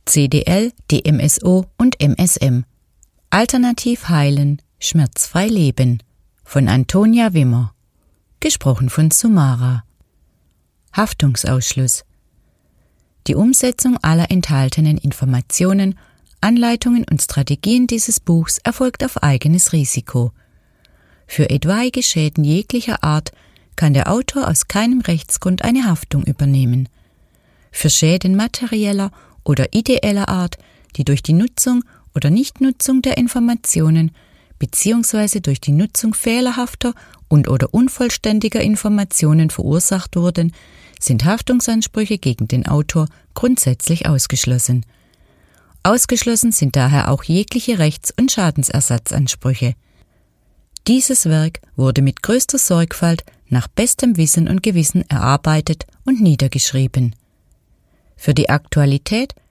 CDL, DMSO und MSM. Alternativ heilen, schmerzfrei leben. Von Antonia Wimmer. Gesprochen von Sumara. Haftungsausschluss. Die Umsetzung aller enthaltenen Informationen, Anleitungen und Strategien dieses Buchs erfolgt auf eigenes Risiko. Für etwaige Schäden jeglicher Art kann der Autor aus keinem Rechtsgrund eine Haftung übernehmen. Für Schäden materieller oder ideeller Art, die durch die Nutzung oder Nichtnutzung der Informationen bzw. durch die Nutzung fehlerhafter und/oder unvollständiger Informationen verursacht wurden, sind Haftungsansprüche gegen den Autor grundsätzlich ausgeschlossen. Ausgeschlossen sind daher auch jegliche Rechts- und Schadensersatzansprüche. Dieses Werk wurde mit größter Sorgfalt nach bestem Wissen und Gewissen erarbeitet und niedergeschrieben. Für die Aktualität